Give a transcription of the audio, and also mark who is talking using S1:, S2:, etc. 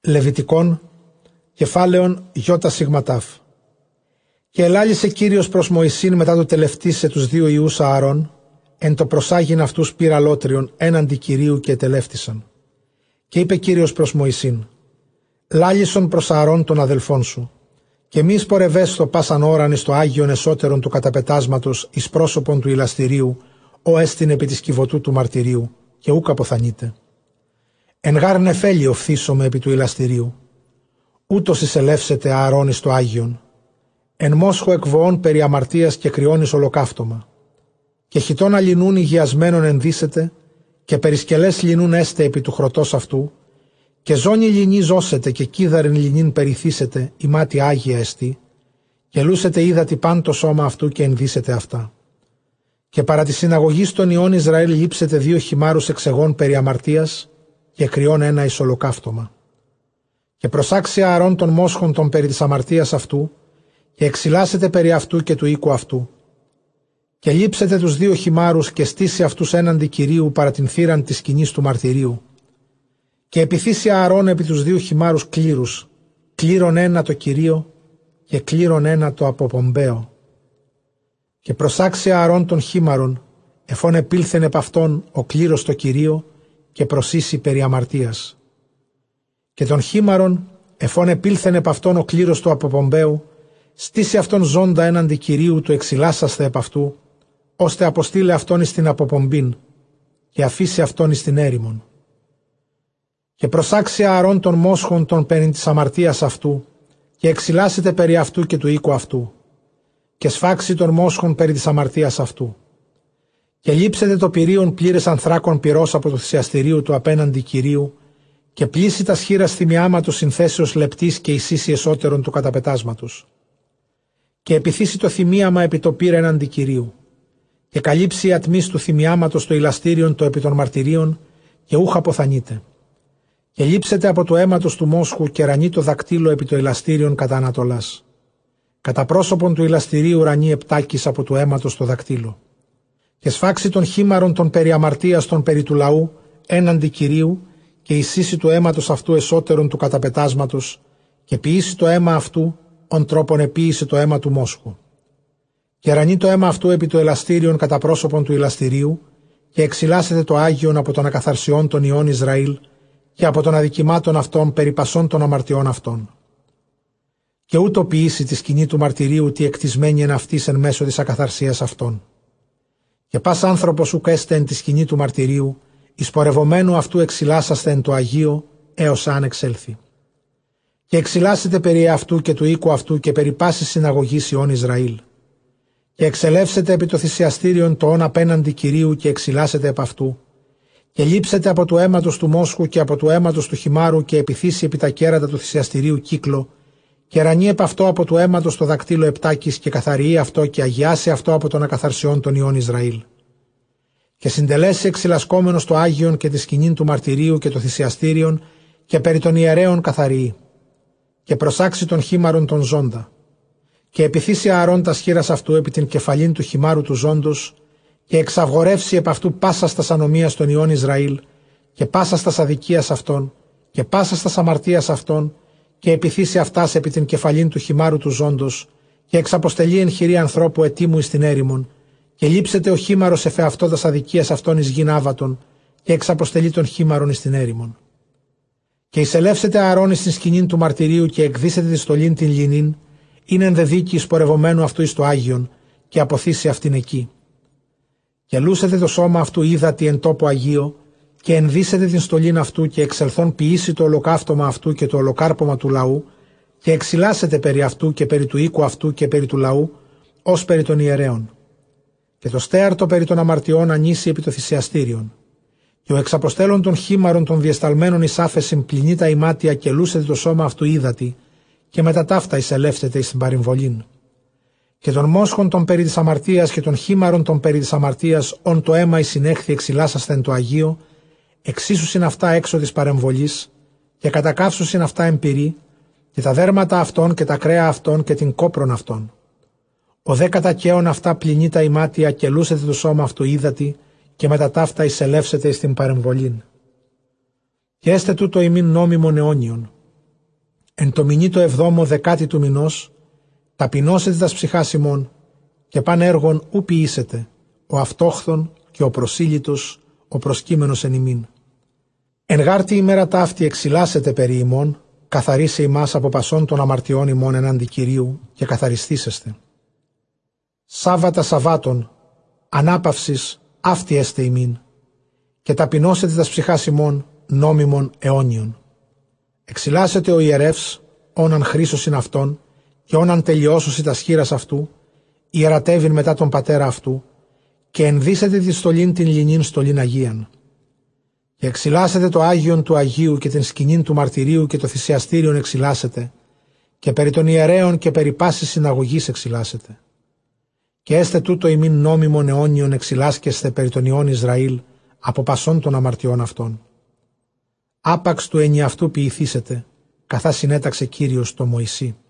S1: Λεβιτικών, κεφάλαιον ΙΣ. Και ελάλησε Κύριος προς Μωυσήν μετά το τελευτήσε τους 2 ιούς Ααρών, εν το προσάγειν αυτούς πυραλότριον έναντι Κυρίου και ετελεύτησαν. Και είπε Κύριος προς Μωυσήν, λάλησον προς Ααρών των αδελφών σου, και μη σπορευέστο πάσαν ώραν εις το Άγιον εσώτερον του καταπετάσματος εις πρόσωπον του ηλαστηρίου, ο έστιν επί της κυβωτού του μαρτυρίου, και ούκ αποθανείτε. Εν γάρ νεφέλη οφθήσομαι επί του ηλαστηρίου, ούτως εισελεύσετε Ααρών εις το Άγιον, εν μόσχο εκβοών περί αμαρτίας και κρυών εις ολοκαύτωμα, και χιτών αλινούν υγιασμένων ενδύσετε, και περισκελές λινούν έστε επί του χρωτός αυτού, και ζώνη λινή ζώσετε και κίδαρεν λινήν περιθύσετε, η μάτι Άγια εστί, και λούσετε είδατι παν το σώμα αυτού και ενδύσετε αυτά. Και παρά τη συναγωγή των ιών Ισραήλ λείψετε 2 χιμάρους εξεγών περί αμαρτίας, και κρυών 1 εις ολοκαύτωμα. Και προσάξει Ααρών των μόσχων των περί της αμαρτίας αυτού, και εξηλάσετε περί αυτού και του οίκου αυτού. Και λείψετε τους 2 χιμάρους και στήσει αυτούς έναντι Κυρίου παρά την θύραν της σκηνής του μαρτυρίου. Και επιθύσει Ααρών επί τους 2 χιμάρους κλήρους, κλήρον 1 το Κυρίο και κλήρον 1 το αποπομπαίο. Και προσάξει Ααρών των χίμαρων, εφόν επήλθεν επ' αυτόν ο κλήρος το Κυρίο και προσήσει περί αμαρτίας. Και των χίμαρων, εφόν επήλθεν επ' αυτόν ο κλήρος του αποπομπαίου, στήσει αυτόν ζώντα έναντι Κυρίου του εξηλάσαστε επ' αυτού, ώστε αποστείλε αυτόν εις την αποπομπήν και αφήσει αυτόν εις την έρημον. Και προσάξει Ααρών των μόσχων των περί της αμαρτίας αυτού και εξηλάσετε περί αυτού και του οίκου αυτού και σφάξει των μόσχων περί της αμαρτίας αυτού. Και λείψετε το πυρίον πλήρες ανθράκων πυρός από το θυσιαστηρίου του απέναντι Κυρίου και πλήσει τα σχήρας θυμιάματος συνθέσεως λεπτής και εισήσει εσώτερον του καταπετάσματος. Και επιθύσει το θυμίαμα επί το πύρα έναντι Κυρίου. Και καλύψει η ατμής του θυμιάματος το ηλαστήριον το επί των μαρτυρίων και ούχα αποθανείτε. Και λείψετε από το αίματος του μόσχου και ρανεί το δακτύλο επί το ηλαστήριον κατά ανατολάς. Κατά πρόσωπον του ηλαστηρίου ρανεί επτάκης από το αίματος το δακτύλο. Και σφάξει των χίμαρων των περί αμαρτίας των περί του λαού έναντι Κυρίου και εισήσει το αίματος αυτού εσώτερον του καταπετάσματος και ποιήσει το αίμα αυτού ον τρόπον επίησε το αίμα του μόσχου. Και ρανεί το αίμα αυτού επί το ελαστήριον κατά πρόσωπον του ηλαστηρίου και εξηλάσετε το Άγιον από των ακαθαρσιών των ιών Ισραήλ και από των αδικημάτων αυτών περί πασών των αμαρτιών αυτών. Και ούτω ποιήσει τη σκηνή του μαρτυρίου τι εκτισμένη εν αυτής εν μέσω της ακαθαρσίας αυτών. Και πας άνθρωπος ουκ έστε εν τη σκηνή του μαρτυρίου, εις πορευομένου αυτού εξηλάσαστε εν το Αγίο, έως αν εξέλθει. Και εξηλάσετε περί αυτού και του οίκου αυτού και περί πάσης συναγωγής ιών Ισραήλ. Και εξελεύσετε επί το θυσιαστήριον το όν απέναντι Κυρίου και εξηλάσετε επ' αυτού. Και λείψετε από του αίματος του μόσχου και από του αίματος του χιμάρου και επιθύσει επί τα κέρατα του θυσιαστηρίου κύκλο, και ρανεί επ' αυτό από του αίματος το δακτύλο επτάκης και καθαριεί αυτό και αγιάσει αυτό από των ακαθαρσιών των ιών Ισραήλ. Και συντελέσει εξηλασκόμενος το Άγιον και τη σκηνήν του μαρτυρίου και το θυσιαστήριον και περί των ιερέων καθαριεί. Και προσάξει των χίμαρων των ζώντα. Και επιθύσει Ααρών τα σχήρας αυτού επί την κεφαλήν του χιμάρου του ζώντος και εξαυγορεύσει επ' αυτού πάσα στας ανομίας των ιών Ισραήλ και πάσα στας αδικίας αυτών και πάσα στας αμαρτίας αυτών και επιθύσει αυτάς επί την κεφαλήν του χιμάρου του ζώντος και εξαποστελεί εν χειρή ανθρώπου ετήμου εις την έρημον και λείψεται ο χίμαρος εφ' αυτό τας αδικίας αυτών εις γην άβατον και εξαποστελεί τον χίμαρον εις την έρημον. Και εισελεύσετε Ααρών εις την σκηνήν του μαρτυρίου και εκδίσετε τη στολήν την λινήν, είναι ενδεδίκη εις πορευομένου αυτού εις το Άγιον και αποθήσει αυτήν εκεί. Και λούσετε το σώμα αυτού ύδατι εν τόπο Αγίο και ενδύσετε την στολήν αυτού και εξελθόν ποιήσει το ολοκαύτωμα αυτού και το ολοκάρπομα του λαού και εξηλάσετε περί αυτού και περί του οίκου αυτού και περί του λαού ως περί των ιερέων. Και το στέαρτο περί των αμαρτιών ανήσει επί το θυσιαστήριον. Και ο εξαποστέλων των χίμαρων των διεσταλμένων εις άφεσιν πλυνεί τα ημάτια και λούσετε το σώμα αυτού ύδατι και μετά ταύτα εισελεύσετε εις την παρεμβολήν. Και των μόσχων των περί της αμαρτίας και των χίμαρων των περί της αμαρτίας, ον το αίμα εις συνέχθη εξηλάσαστε εν το Αγίο, εξίσουσιν αυτά έξω της παρεμβολής, και κατακαύσουσιν αυτά εμπειρή, και τα δέρματα αυτών και τα κρέα αυτών και την κόπρον αυτών. Ο δε κατακαίων αυτά πλυνεί τα ημάτια και λούσετε το σώμα αυτού ύδατι, και μετά ταύτα εισελεύσετε εις την παρεμβολήν. Και έστε τούτο ημίν νόμιμον αιώνιον, Εν το μηνύ το 7ο δεκάτη του μηνός, ταπεινώσετε τας ψυχάς ημών, και παν έργον ου ποιήσετε, ο αυτόχθον και ο προσήλυτος, ο προσκύμενος εν ημίν. Εν γάρτη ημέρα ταύτη εξηλάσετε περί ημών, καθαρίσε ημάς από πασών των αμαρτιών ημών εναντί Κυρίου και καθαριστήσεστε. Σάββατα Σαββάτων, ανάπαυσης αύτη έστε ημίν, και ταπεινώσετε τας ψυχάς ημών νόμιμων αιώνιων. Εξηλάσετε ο ιερεύς, όναν χρήσωσιν αυτόν, και όναν τελειώσωσι τας χείρας αυτού, ιερατεύειν μετά τον πατέρα αυτού, και ενδύσετε τη στολήν την λινήν στολήν Αγίαν. Και εξηλάσετε το Άγιον του Αγίου και την σκηνήν του μαρτυρίου και το θυσιαστήριον εξηλάσετε, και περί των ιερέων και περί πάσης συναγωγής εξηλάσετε. Και έστε τούτο ημίν νόμιμον αιώνιον εξηλάσκεστε περί των ιών Ισραήλ από πασών των αμαρτιών αυτών. Άπαξ του ενιαυτού ποιηθήσετε, καθά συνέταξε Κύριος το Μωυσή.